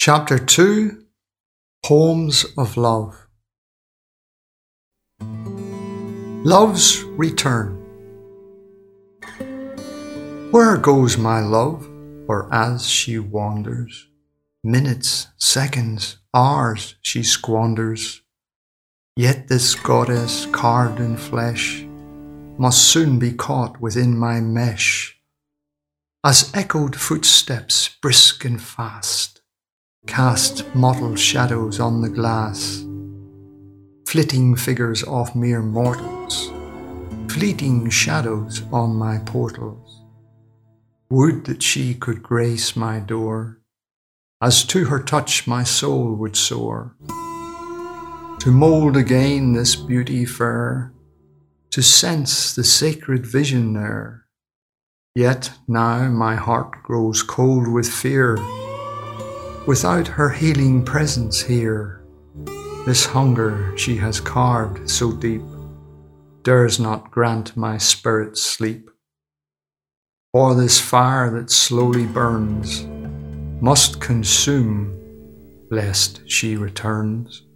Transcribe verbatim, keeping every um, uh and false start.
Chapter two, Poems of Love. Love's Return. Where goes my love, or as she wanders, minutes, seconds, hours she squanders, yet this goddess carved in flesh must soon be caught within my mesh, as echoed footsteps brisk and fast cast mottled shadows on the glass, flitting figures of mere mortals, fleeting shadows on my portals. Would that she could grace my door, as to her touch my soul would soar, to mould again this beauty fair, to sense the sacred vision there. Yet now my heart grows cold with fear, without her healing presence here. This hunger she has carved so deep dares not grant my spirit sleep. For this fire that slowly burns must consume, lest she returns.